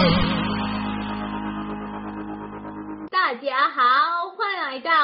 大家好，欢迎来到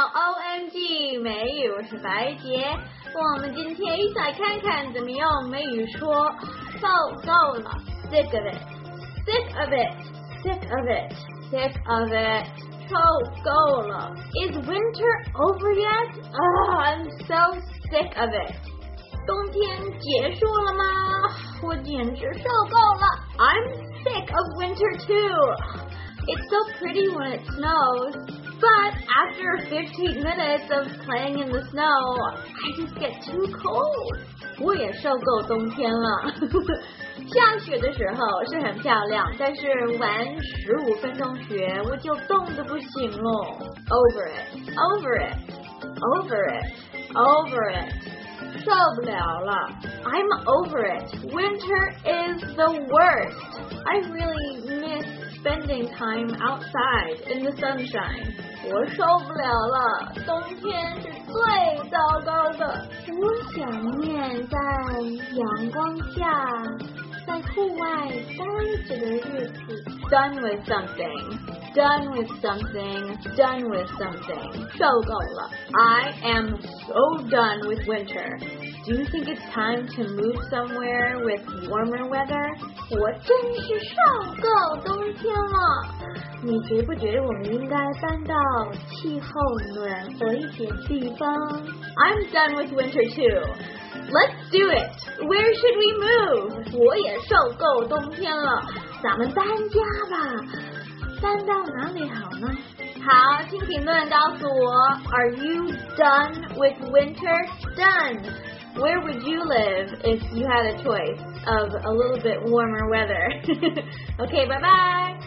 OMG 美语，我是白洁。我们今天一起来看看怎么用美语说够了 sick of it sick of it sick of it sick of it 够了 Is winter over yet? I'm so sick of it 冬天结束了吗？我简直受够了 I'm sick of winter too It's so pretty when it snows, but after 15 minutes of playing in the snow, I just get too cold. 我也受够冬天了。下雪的时候是很漂亮，但是玩15分钟雪我就冻得不行了。Over it, over it, over it, over it. 受不了了。I'm over it. Winter is the worst. I really miss.Spending time outside in the sunshine. 我受不了了，冬天是最糟糕的。我想念在阳光下，在户外待着的日子。Done with something. Done with something. Done with something. 受够了。I am so done with winter. Do you think it's time to move somewhere with warmer weather? 我真是受够冬天了。你觉不觉得我们应该搬到气候暖和一点地方 ？I'm done with winter too. Let's do it. Where should we move? 我也受够冬天了，咱们搬家吧。搬到哪里好呢？好，请评论告诉我 Are you done with winter? Done.Where would you live if you had a choice of a little bit warmer weather? Okay, bye-bye.